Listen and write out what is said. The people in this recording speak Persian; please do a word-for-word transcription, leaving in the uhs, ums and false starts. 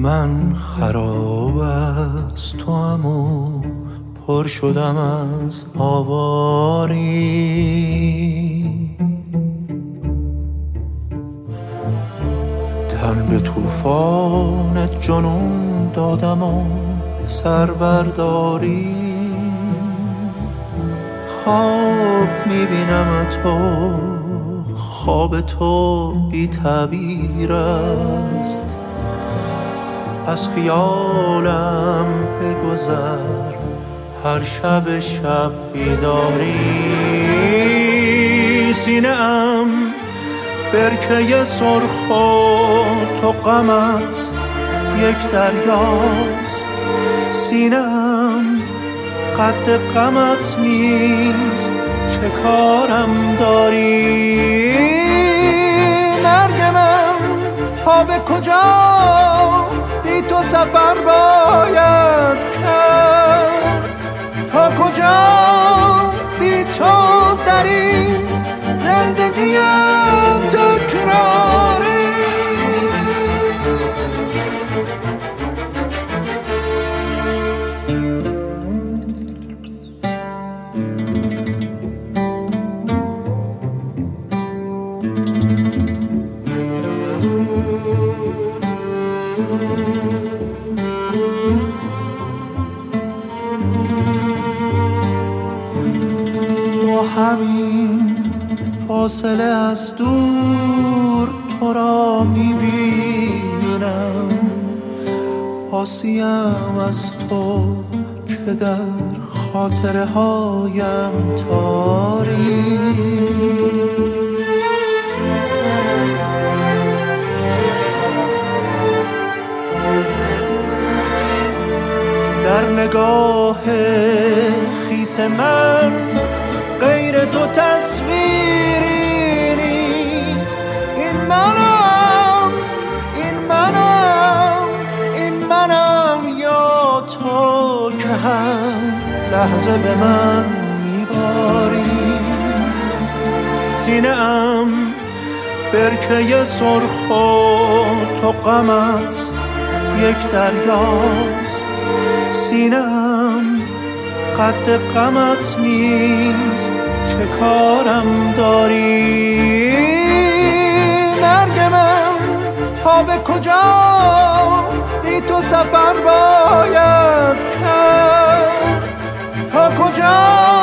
من خراب از تو ام و پر شدم از آواری، تن به طوفان جنون دادم و سربرداری. خواب میبینم تو، خواب تو بی تعبیر است، از خیالم بگذر هر شب شب بیداری. سینه ام برکه سرخ و تو غمت یک دریاست، سینه ام قد غمت نیست، چه کارم داری؟ مرگ من تا به کجا بی تو سفر باید کرد؟ تا کجا بی تو در این زندگی تکراری؟ با همین فاصله از دور تو را میبینم، آسیم از تو که در خاطره هایم تاری. در نگاه خیس من غیر تو تصویری نیست. این منم، این منم، این منم یا تو که هر لحظه به من میباری. سینه ام برکه سرخ و تو غمت یک دریاست، سینه ام قد غمت نیست، چه کارم داری؟ مرگ من تا به کجا بی تو سفر باید کرد؟ تا کجا